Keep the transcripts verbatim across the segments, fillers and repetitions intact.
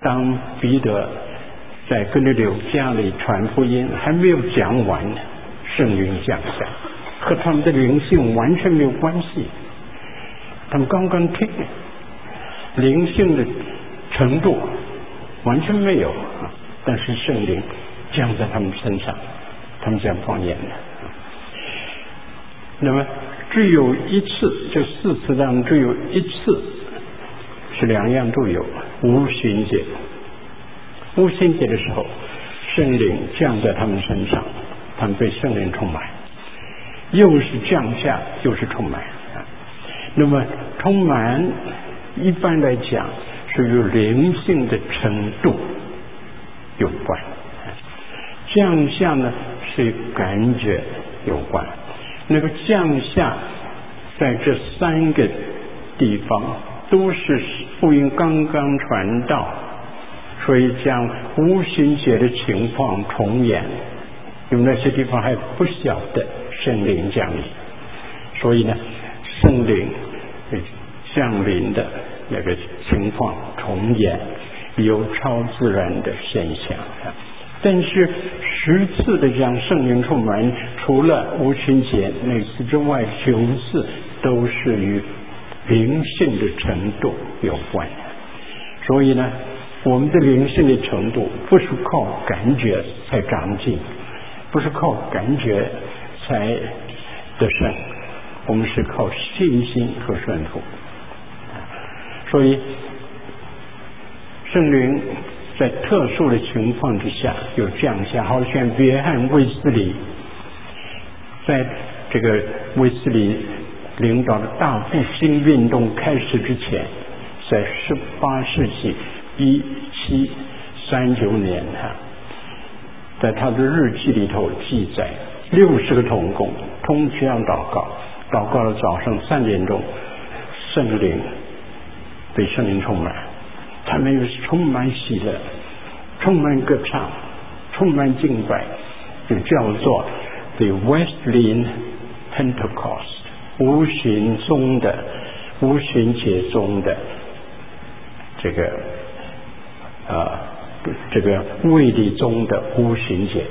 当彼得在哥尼流家里传福音还没有讲完，圣灵降下，和他们的灵性完全没有关系，他们刚刚听，灵性的程度完全没有，但是圣灵降在他们身上，他们讲方言的。那么只有一次，这四次当中只有一次是两样都有，无旬节。无旬节的时候，圣灵降在他们身上，他们被圣灵充满，又是降下又是充满。那么充满一般来讲是与灵性的程度有关，降下呢是与感觉有关。那个降下在这三个地方都是福音刚刚传到，所以将无旬节的情况重演，因为那些地方还不晓得圣灵降临，所以呢圣灵降临的那个情况重演，有超自然的现象。但是十次的将圣灵充满，除了无旬节那次之外，九次都是与灵性的程度有关。所以呢我们的灵性的程度不是靠感觉才长进，不是靠感觉才得胜，我们是靠信心和顺服。所以圣灵在特殊的情况之下有降下，好像约翰卫斯理在这个卫斯理领导的大复兴运动开始之前，在十八世纪一七三九年哈，在他的日记里头记载，六十个同工通宵祷告，祷告了早上三点钟，圣灵被圣灵充满，他们又是充满喜乐，充满歌唱，充满敬拜，就叫做 The Wesleyan Pentecost， 无旬宗的无旬节中的这个呃这个卫理宗的无旬节。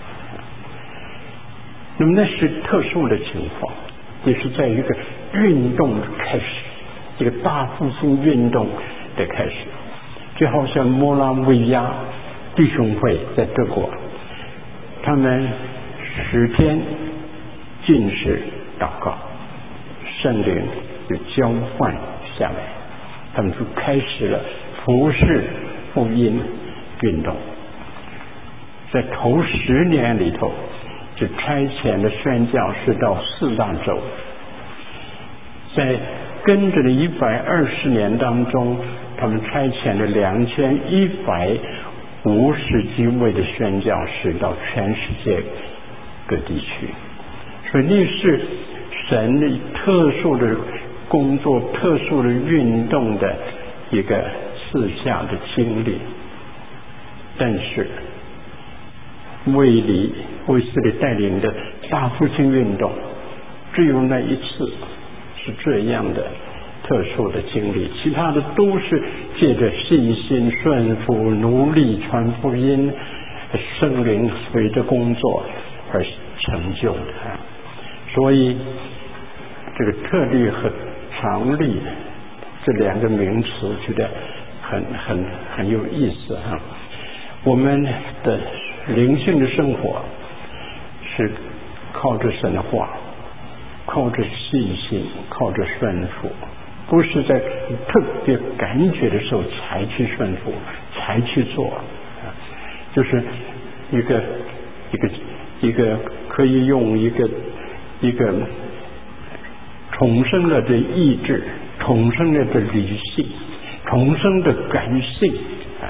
那么那是特殊的情况，也是在一个运动的开始，这个大复兴运动的开始，就好像摩拉维亚弟兄会在德国，他们十天禁食祷告，圣灵就交换下来，他们就开始了服事福音运动。在头十年里头，就差遣了宣教士到四大洲，在跟着的一百二十年当中，他们差遣了两千一百五十几位的宣教士到全世界各地区。所以那是神的特殊的工作、特殊的运动的一个赐下的经历。但是卫理卫斯理带领的大复兴运动，只有那一次是这样的特殊的经历，其他的都是借着信心顺服努力传福音，圣灵随着工作而成就的。所以这个特例和常例这两个名词觉得很很很有意思哈。我们的灵性的生活是靠着神的话，靠着信心，靠着顺服，不是在特别感觉的时候才去顺服，才去做，就是一个一个一个可以用一个一个重生了的意志，重生了的理性，重生的感性啊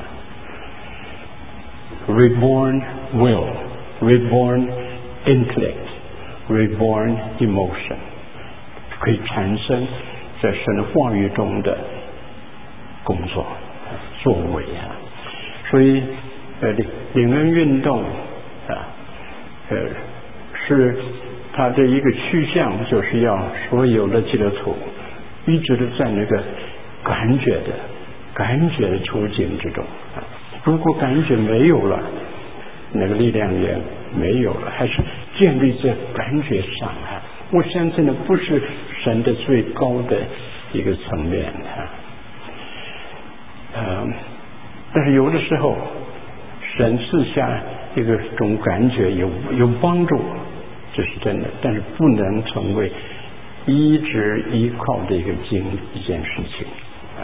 ，reborn will, reborn intellect, reborn emotion， 可以产生在神的话语中的工作作为啊。所以呃灵恩运动啊呃是它的一个趋向，就是要所有的基督徒一直都在那个感觉的感觉的处境之中。如果感觉没有了，那个力量也没有了，还是建立在感觉上啊。我相信的不是神的最高的一个层面啊。呃，但是有的时候，神赐下这个种感觉有有帮助，这是真的，但是不能成为一直依靠的一个经一件事情啊。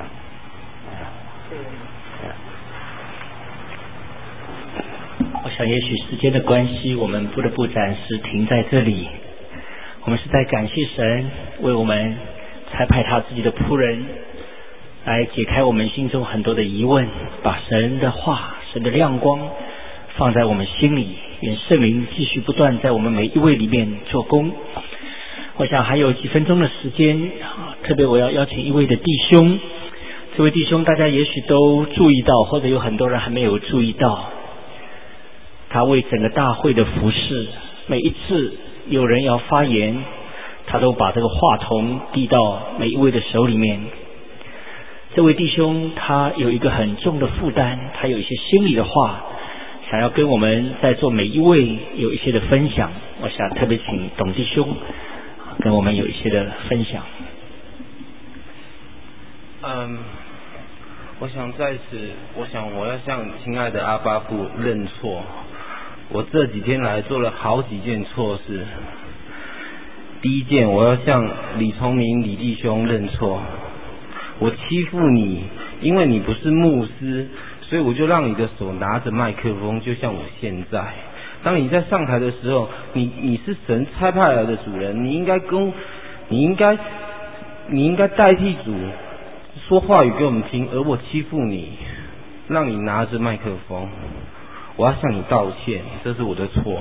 我想也许时间的关系，我们不得不暂时停在这里。我们是在感谢神为我们差派他自己的仆人来解开我们心中很多的疑问，把神的话、神的亮光放在我们心里，愿圣灵继续不断在我们每一位里面做工。我想还有几分钟的时间，特别我要邀请一位的弟兄，这位弟兄大家也许都注意到，或者有很多人还没有注意到，他为整个大会的服事，每一次有人要发言，他都把这个话筒递到每一位的手里面。这位弟兄他有一个很重的负担，他有一些心里的话想要跟我们在座每一位有一些的分享。我想特别请董弟兄跟我们有一些的分享。 嗯，我想在此，我想我要向亲爱的阿爸父认错。我这几天来做了好几件错事。第一件，我要向李崇明李弟兄认错。我欺负你，因为你不是牧师，所以我就让你的手拿着麦克风，就像我现在。当你在上台的时候，你你是神差派来的主人，你应该跟你应该你应该代替主说话语给我们听，而我欺负你，让你拿着麦克风。我要向你道歉，这是我的错。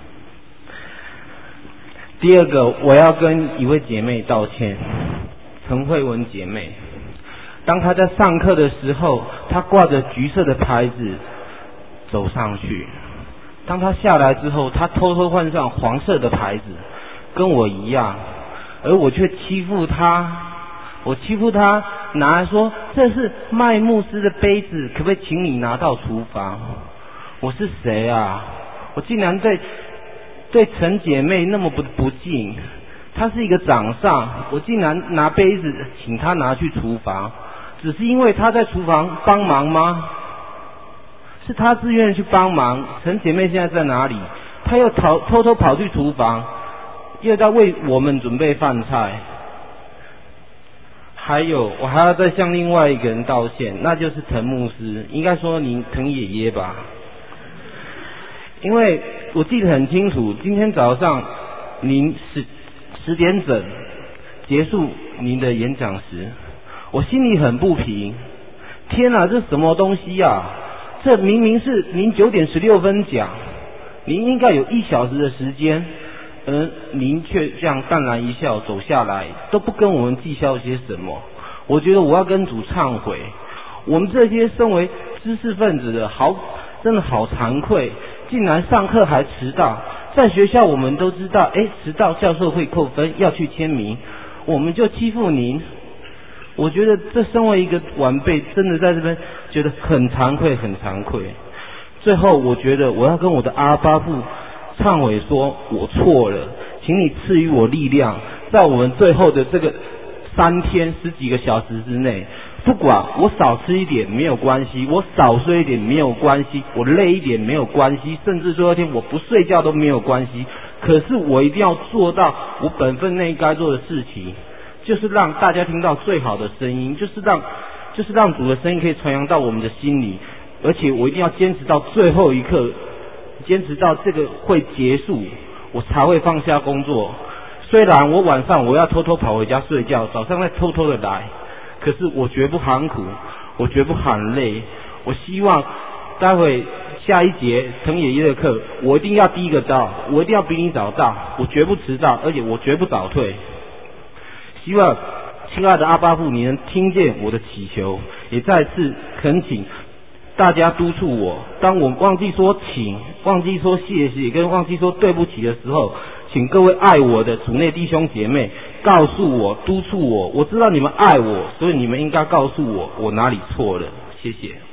第二个，我要跟一位姐妹道歉，陈慧文姐妹。当她在上课的时候，她挂着橘色的牌子走上去，当她下来之后，她偷偷换上黄色的牌子，跟我一样，而我却欺负她。我欺负她，拿来说这是麦牧师的杯子，可不可以请你拿到厨房？我是谁啊？我竟然对对陈姐妹那么不不敬。她是一个长上，我竟然拿杯子请她拿去厨房，只是因为她在厨房帮忙吗？是她自愿去帮忙。陈姐妹现在在哪里？她又逃偷偷跑去厨房，又在为我们准备饭菜。还有，我还要再向另外一个人道歉，那就是陈牧师，应该说您陈爷爷吧。因为我记得很清楚，今天早上您十十点整结束您的演讲时，我心里很不平。天哪，这什么东西啊？这明明是您九点十六分讲，您应该有一小时的时间，而您却这样淡然一笑走下来，都不跟我们计较些什么。我觉得我要跟主忏悔，我们这些身为知识分子的，好，真的好惭愧。竟然上课还迟到，在学校我们都知道，哎，迟到教授会扣分，要去签名，我们就欺负您。我觉得这身为一个晚辈，真的在这边觉得很惭愧，很惭愧。最后，我觉得我要跟我的阿爸父忏悔，说我错了，请你赐予我力量，在我们最后的这个三天十几个小时之内。不管我少吃一点没有关系，我少睡一点没有关系，我累一点没有关系，甚至最后一天我不睡觉都没有关系。可是我一定要做到我本分内该做的事情，就是让大家听到最好的声音，就是让就是让主的声音可以传扬到我们的心里，而且我一定要坚持到最后一刻，坚持到这个会结束，我才会放下工作。虽然我晚上我要偷偷跑回家睡觉，早上再偷偷的来。可是我绝不喊苦，我绝不喊累。我希望待会下一节陈爷爷的课，我一定要第一个到，我一定要比你早到，我绝不迟到，而且我绝不早退。希望亲爱的阿爸父，你能听见我的祈求，也再次恳请大家督促我。当我忘记说请、忘记说谢谢跟忘记说对不起的时候，请各位爱我的主内弟兄姐妹告诉我、督促我，我知道你们爱我，所以你们应该告诉我我哪里错了。谢谢。